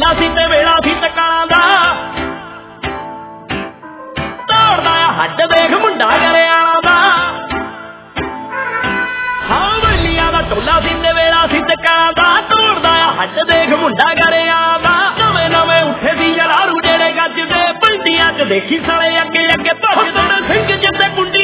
ਟੋਲਾ ਸੀ ਤੇ ਵੇਲਾ ਸੀ ਟਕਾਲਾਂ ਦਾ ਦੌੜਦਾ ਆ ਹੱਡ ਦੇਖ ਮੁੰਡਾ ਕਰਿਆਣਾ ਦਾ ਹਾਂ ਵਲੀਆਂ ਦਾ ਟੋਲਾ ਸੀ ਤੇ ਵੇਲਾ ਸੀ ਟਕਾਲਾਂ ਦਾ ਦੌੜਦਾ ਆ ਹੱਡ ਦੇਖ ਮੁੰਡਾ ਕਰਿਆਣਾ ਦਾ ਨਵੇਂ ਨਵੇਂ ਉੱਠੇ ਸੀ ਯਾਰੂ ਜਿਹੜੇ ਗੱਜਦੇ ਪਿੰਡੀਆਂ 'ਚ ਦੇਖੀ ਸਾਲੇ ਅੱਗੇ ਅੱਗੇ ਭੱਜਦੇ ਸਿੰਘ ਜਿੱਤੇ ਕੁੰਡੀ